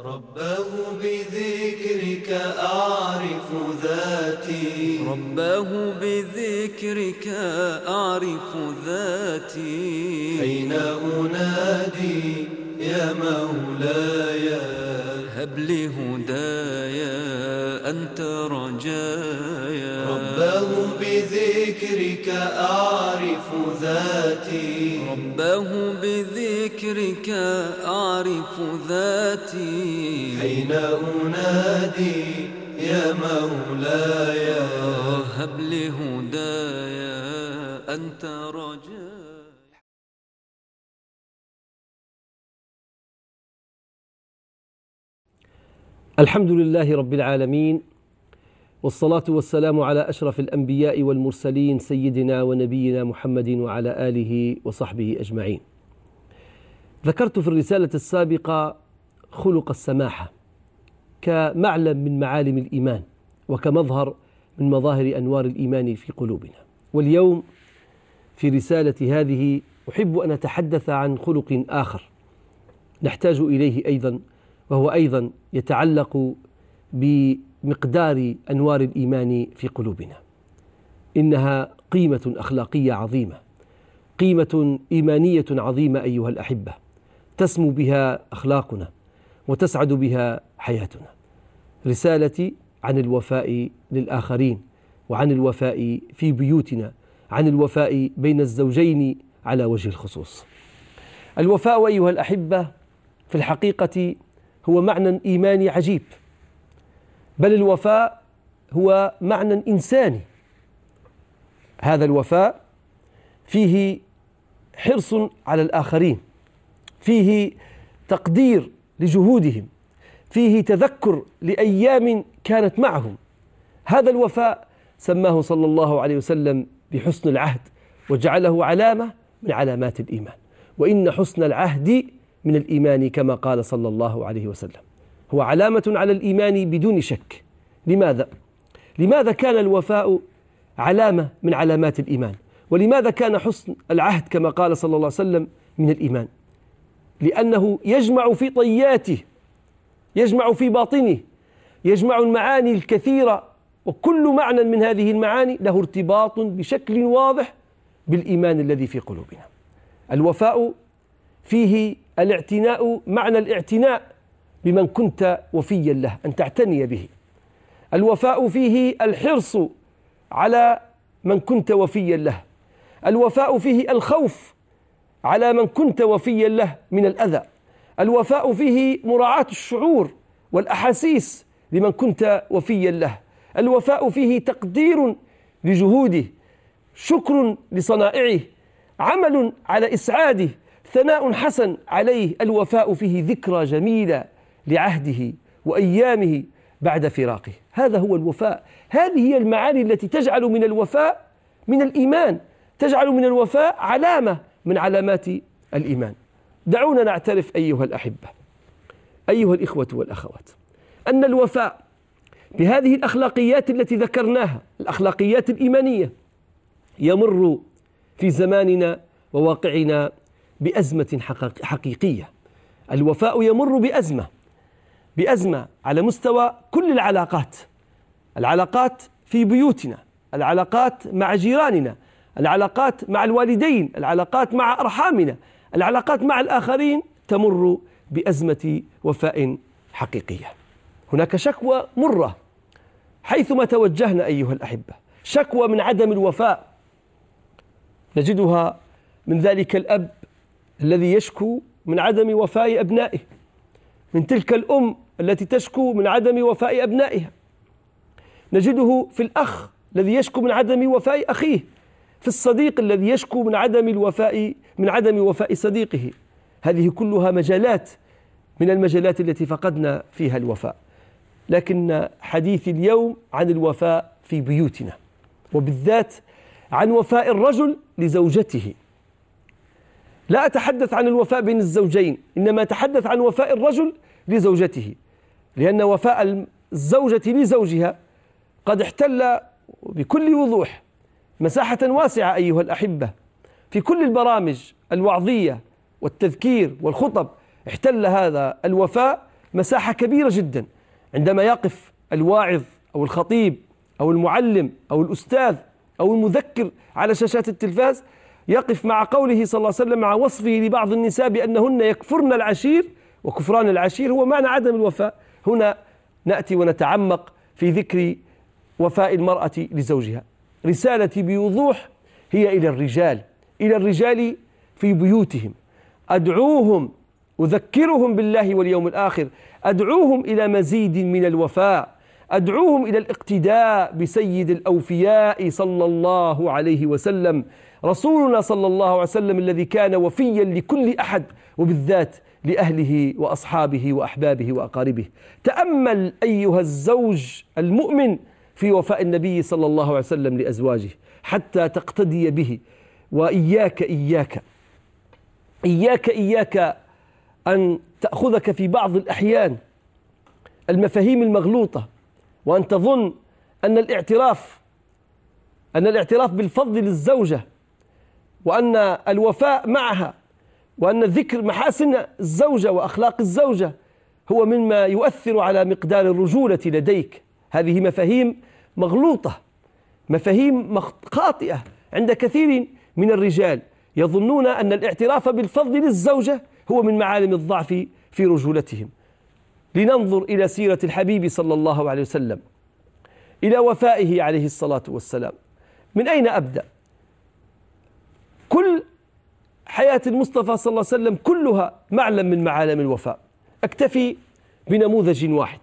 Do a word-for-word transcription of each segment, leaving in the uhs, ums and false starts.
رباه بذكرك أعرف ذاتي، رباه بذكرك أعرف ذاتي. أين أنادي يا مولاي؟ هب لي هدايا أنت رجايا. رباه بذكرك أعرف ذاتي، رباه بذكرك أعرف ذاتي. أين أنادي يا مولاي؟ هب لي هدايا أنت رجايا. الحمد لله رب العالمين، والصلاة والسلام على أشرف الأنبياء والمرسلين سيدنا ونبينا محمد وعلى آله وصحبه أجمعين. ذكرت في الرسالة السابقة خلق السماحة كمعلم من معالم الإيمان وكمظهر من مظاهر أنوار الإيمان في قلوبنا. واليوم في رسالة هذه أحب أن أتحدث عن خلق آخر نحتاج إليه أيضا، وهو أيضا يتعلق بمقدار أنوار الإيمان في قلوبنا. إنها قيمة أخلاقية عظيمة، قيمة إيمانية عظيمة أيها الأحبة، تسمو بها أخلاقنا وتسعد بها حياتنا. رسالتي عن الوفاء للآخرين، وعن الوفاء في بيوتنا، عن الوفاء بين الزوجين على وجه الخصوص. الوفاء أيها الأحبة في الحقيقة هو معنى إيماني عجيب، بل الوفاء هو معنى إنساني. هذا الوفاء فيه حرص على الآخرين، فيه تقدير لجهودهم، فيه تذكر لأيام كانت معهم. هذا الوفاء سماه صلى الله عليه وسلم بحسن العهد، وجعله علامة من علامات الإيمان. وإن حسن العهد من الإيمان كما قال صلى الله عليه وسلم، هو علامة على الإيمان بدون شك. لماذا؟ لماذا كان الوفاء علامة من علامات الإيمان؟ ولماذا كان حسن العهد كما قال صلى الله عليه وسلم من الإيمان؟ لأنه يجمع في طياته، يجمع في باطنه، يجمع المعاني الكثيرة، وكل معنى من هذه المعاني له ارتباط بشكل واضح بالإيمان الذي في قلوبنا. الوفاء فيه الاعتناء، معنى الاعتناء بمن كنت وفيا له، أن تعتني به. الوفاء فيه الحرص على من كنت وفيا له. الوفاء فيه الخوف على من كنت وفيا له من الأذى. الوفاء فيه مراعاة الشعور والأحاسيس لمن كنت وفيا له. الوفاء فيه تقدير لجهوده، شكر لصنائعه، عمل على إسعاده، ثناء حسن عليه. الوفاء فيه ذكرى جميلة لعهده وأيامه بعد فراقه. هذا هو الوفاء. هذه هي المعاني التي تجعل من الوفاء من الإيمان، تجعل من الوفاء علامة من علامات الإيمان. دعونا نعترف أيها الأحبة، أيها الإخوة والأخوات، أن الوفاء بهذه الأخلاقيات التي ذكرناها، الأخلاقيات الإيمانية، يمر في زماننا وواقعنا بأزمة حقيقية. الوفاء يمر بأزمة بأزمة على مستوى كل العلاقات، العلاقات في بيوتنا، العلاقات مع جيراننا، العلاقات مع الوالدين، العلاقات مع أرحامنا، العلاقات مع الآخرين، تمر بأزمة وفاء حقيقية. هناك شكوى مرة حيثما توجهنا أيها الأحبة، شكوى من عدم الوفاء. نجدها من ذلك الأب الذي يشكو من عدم وفاء أبنائه، من تلك الأم التي تشكو من عدم وفاء أبنائها. نجده في الأخ الذي يشكو من عدم وفاء أخيه، في الصديق الذي يشكو من عدم الوفاء من عدم وفاء صديقه. هذه كلها مجالات من المجالات التي فقدنا فيها الوفاء. لكن حديثي اليوم عن الوفاء في بيوتنا، وبالذات عن وفاء الرجل لزوجته. لا أتحدث عن الوفاء بين الزوجين، إنما أتحدث عن وفاء الرجل لزوجته، لأن وفاء الزوجة لزوجها قد احتل بكل وضوح مساحة واسعة أيها الأحبة في كل البرامج الوعظية والتذكير والخطب. احتل هذا الوفاء مساحة كبيرة جدا عندما يقف الواعظ أو الخطيب أو المعلم أو الأستاذ أو المذكر على شاشات التلفاز، يقف مع قوله صلى الله عليه وسلم مع وصفه لبعض النساء بأنهن يكفرن العشير، وكفران العشير هو معنى عدم الوفاء. هنا نأتي ونتعمق في ذكر وفاء المرأة لزوجها. رسالتي بوضوح هي إلى الرجال، إلى الرجال في بيوتهم، أدعوهم، أذكرهم بالله واليوم الآخر، أدعوهم إلى مزيد من الوفاء، أدعوهم إلى الاقتداء بسيد الأوفياء صلى الله عليه وسلم، رسولنا صلى الله عليه وسلم الذي كان وفيا لكل أحد وبالذات لأهله وأصحابه وأحبابه وأقاربه. تأمل أيها الزوج المؤمن في وفاء النبي صلى الله عليه وسلم لأزواجه حتى تقتدي به. وإياك إياك إياك إياك أن تأخذك في بعض الأحيان المفاهيم المغلوطة وأن تظن أن الاعتراف أن الاعتراف بالفضل للزوجة وأن الوفاء معها وأن ذكر محاسن الزوجة وأخلاق الزوجة هو مما يؤثر على مقدار الرجولة لديك. هذه مفاهيم مغلوطة، مفاهيم خاطئة عند كثير من الرجال، يظنون أن الاعتراف بالفضل للزوجة هو من معالم الضعف في رجولتهم. لننظر إلى سيرة الحبيب صلى الله عليه وسلم، إلى وفائه عليه الصلاة والسلام. من أين أبدأ؟ كل حياة المصطفى صلى الله عليه وسلم كلها معلم من معالم الوفاء. أكتفي بنموذج واحد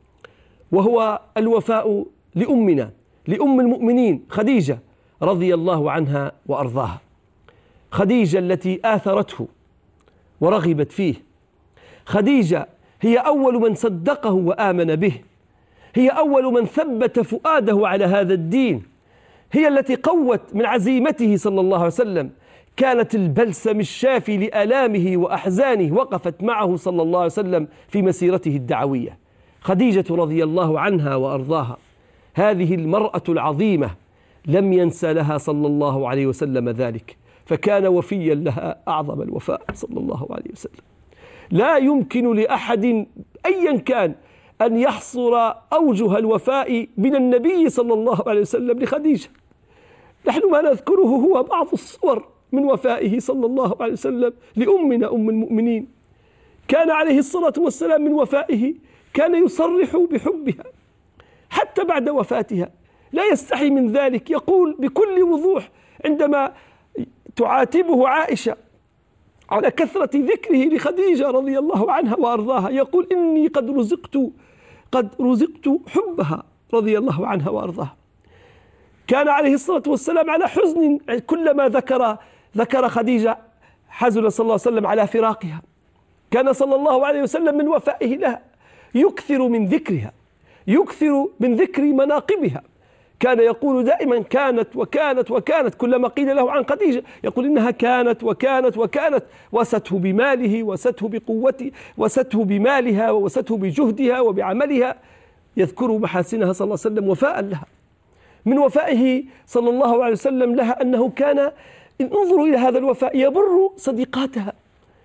وهو الوفاء لأمنا، لأم المؤمنين خديجة رضي الله عنها وأرضاها. خديجة التي آثرته ورغبت فيه، خديجة هي أول من صدقه وآمن به، هي أول من ثبت فؤاده على هذا الدين، هي التي قوت من عزيمته صلى الله عليه وسلم، كانت البلسم الشافي لآلامه وأحزانه، وقفت معه صلى الله عليه وسلم في مسيرته الدعوية. خديجة رضي الله عنها وأرضاها، هذه المرأة العظيمة لم ينسى لها صلى الله عليه وسلم ذلك، فكان وفيا لها أعظم الوفاء صلى الله عليه وسلم. لا يمكن لأحد أيا كان أن يحصر أوجه الوفاء من النبي صلى الله عليه وسلم لخديجة. نحن ما نذكره هو بعض الصور من وفائه صلى الله عليه وسلم لأمنا أم المؤمنين. كان عليه الصلاة والسلام من وفائه كان يصرح بحبها حتى بعد وفاتها، لا يستحي من ذلك، يقول بكل وضوح عندما تعاتبه عائشة على كثرة ذكره لخديجة رضي الله عنها وأرضاها، يقول إني قد رزقت قد رزقت حبها رضي الله عنها وأرضاها. كان عليه الصلاة والسلام على حزن، كلما ذكر ذكر خديجة حزن صلى الله عليه وسلم على فراقها. كان صلى الله عليه وسلم من وفائه لها يكثر من ذكرها، يكثر من ذكر مناقبها. كان يقول دائما كانت وكانت وكانت، كلما قيل له عن خديجة يقول إنها كانت وكانت وكانت، وسته بماله، وسته بقوته، وسته بمالها، وسته بجهدها وبعملها، يذكر محاسنها صلى الله عليه وسلم وفاء لها. من وفائه صلى الله عليه وسلم لها أنه كان، انظروا إلى هذا الوفاء، يبر صديقاتها.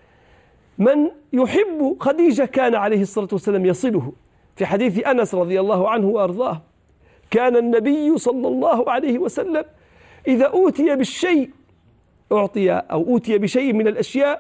من يحب خديجة كان عليه الصلاة والسلام يصله. في حديث أنس رضي الله عنه وأرضاه، كان النبي صلى الله عليه وسلم إذا أوتي بالشيء أعطي أو أوتي بشيء من الأشياء،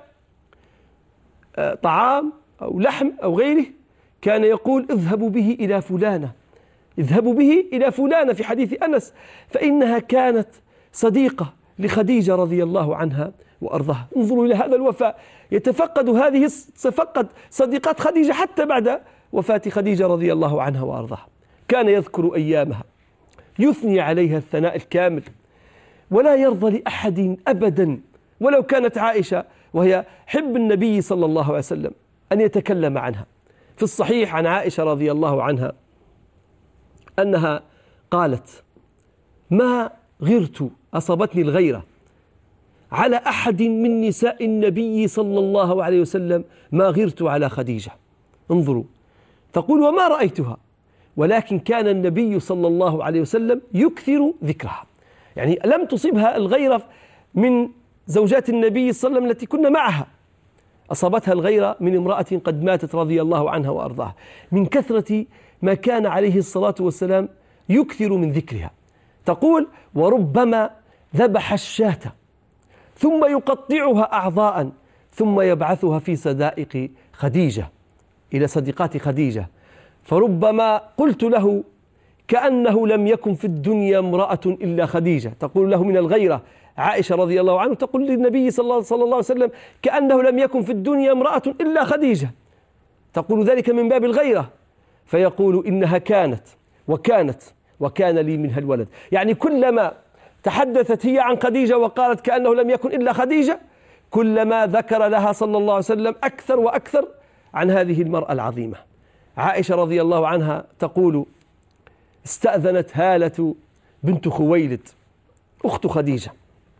طعام أو لحم أو غيره، كان يقول اذهبوا به إلى فلانة، اذهبوا به إلى فلانة في حديث أنس، فإنها كانت صديقة لخديجة رضي الله عنها وأرضاها. انظروا إلى هذا الوفاء، يتفقد هذه تفقد صديقات خديجة حتى بعد وفاة خديجة رضي الله عنها وأرضاها. كان يذكر أيامها، يثني عليها الثناء الكامل، ولا يرضى لأحد أبدا ولو كانت عائشة وهي حب النبي صلى الله عليه وسلم أن يتكلم عنها. في الصحيح عن عائشة رضي الله عنها أنها قالت: ما غرت، أصابتني الغيرة على أحد من نساء النبي صلى الله عليه وسلم ما غرت على خديجة. انظروا، تقول: وما رأيتها، ولكن كان النبي صلى الله عليه وسلم يكثر ذكرها. يعني لم تصبها الغيرة من زوجات النبي صلى الله عليه وسلم التي كنا معها، أصابتها الغيرة من امرأة قد ماتت رضي الله عنها وأرضاها، من كثرة ما كان عليه الصلاة والسلام يكثر من ذكرها. تقول: وربما ذبح الشاة ثم يقطعها أعضاء ثم يبعثها في صدائق خديجة، إلى صديقات خديجة، فربما قلت له كأنه لم يكن في الدنيا امرأة إلا خديجة. تقول له من الغيرة عائشة رضي الله عنه، تقول للنبي صلى الله, صلى الله عليه وسلم كأنه لم يكن في الدنيا امرأة إلا خديجة، تقول ذلك من باب الغيرة، فيقول: إنها كانت وكانت وكان لي منها الولد. يعني كلما تحدثت هي عن خديجة وقالت كأنه لم يكن إلا خديجة، كلما ذكر لها صلى الله عليه وسلم أكثر وأكثر عن هذه المرأة العظيمة. عائشة رضي الله عنها تقول: استأذنت هالة بنت خويلد أخت خديجة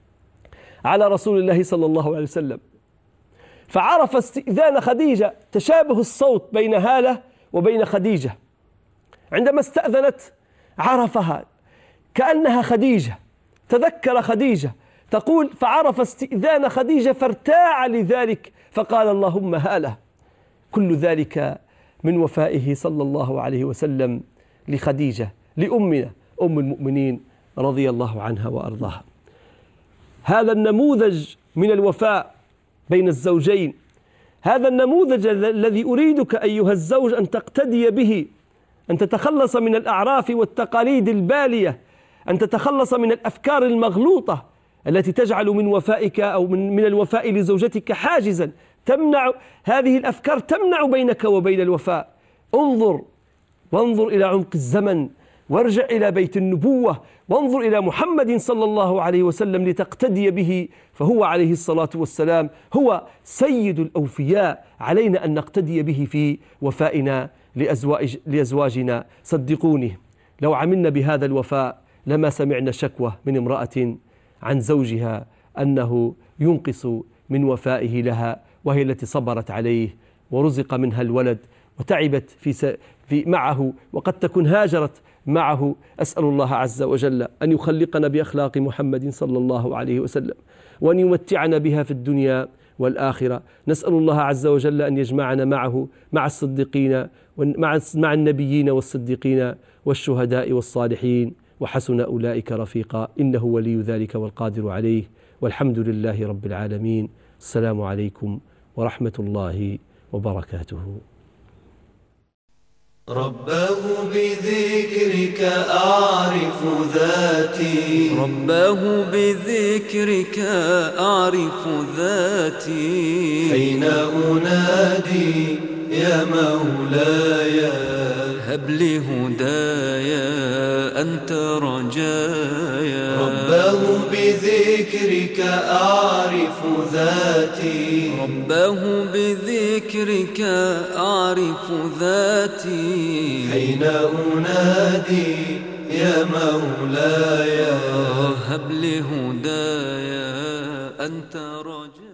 على رسول الله صلى الله عليه وسلم، فعرف استئذان خديجة تشابه الصوت بين هالة وبين خديجة، عندما استأذنت عرفها كأنها خديجة، تذكر خديجة. تقول: فعرف استئذان خديجة فارتاع لذلك فقال: اللهم هالة. كل ذلك من وفائه صلى الله عليه وسلم لخديجة، لأمنا أم المؤمنين رضي الله عنها وأرضاها. هذا النموذج من الوفاء بين الزوجين، هذا النموذج الذي أريدك أيها الزوج أن تقتدي به، أن تتخلص من الأعراف والتقاليد البالية، أن تتخلص من الأفكار المغلوطة التي تجعل من وفائك أو من, من الوفاء لزوجتك حاجزا تمنع. هذه الأفكار تمنع بينك وبين الوفاء. انظر وانظر إلى عمق الزمن، وارجع إلى بيت النبوة، وانظر إلى محمد صلى الله عليه وسلم لتقتدي به، فهو عليه الصلاة والسلام هو سيد الأوفياء. علينا أن نقتدي به في وفائنا لأزواج لأزواجنا. صدقوني لو عملنا بهذا الوفاء لما سمعنا شكوى من امرأة عن زوجها أنه ينقص من وفائه لها، وهي التي صبرت عليه ورزق منها الولد وتعبت في, س... في معه، وقد تكون هاجرت معه. أسأل الله عز وجل أن يخلقنا بأخلاق محمد صلى الله عليه وسلم، وأن يمتعنا بها في الدنيا والآخرة. نسأل الله عز وجل أن يجمعنا معه مع الصديقين مع مع النبيين والصديقين والشهداء والصالحين، وحسن أولئك رفيقا، إنه ولي ذلك والقادر عليه، والحمد لله رب العالمين. السلام عليكم ورحمة الله وبركاته. رباه بذكرك أعرف ذاتي، رباه بذكرك أعرف ذاتي، حين أنادي يا مولاي هب لي هدايا أنت رجايا. رباه بذكرك أعرف ذاتي، رباه بذكرك أعرف ذاتي، حين أنادي يا مولاي هب لي هدايا أنت رجايا.